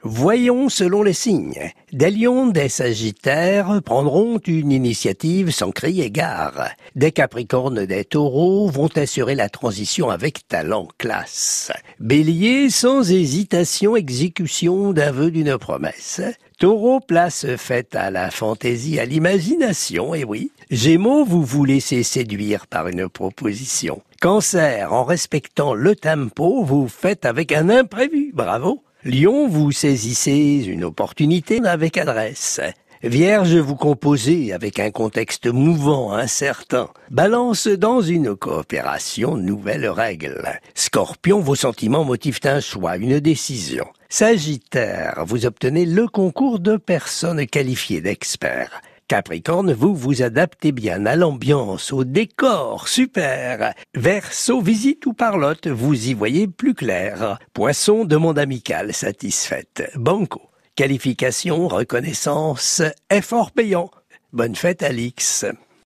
Voyons selon les signes. Des lions, des sagittaires prendront une initiative sans crier gare. Des capricornes, des taureaux vont assurer la transition avec talent, classe. Bélier, sans hésitation, exécution d'un vœu, d'une promesse. Taureau, place faite à la fantaisie, à l'imagination, et oui. Gémeaux, vous vous laissez séduire par une proposition. Cancer, en respectant le tempo, vous faites avec un imprévu, bravo. Lion, vous saisissez une opportunité avec adresse. Vierge, vous composez avec un contexte mouvant, incertain. Balance, dans une coopération, nouvelles règles. Scorpion, vos sentiments motivent un choix, une décision. Sagittaire, vous obtenez le concours de personnes qualifiées d'experts. Capricorne, vous vous adaptez bien à l'ambiance, au décor, super. Verseau, visite ou parlotte, vous y voyez plus clair. Poisson, demande amicale satisfaite. Banco, qualification, reconnaissance, effort payant. Bonne fête Alix.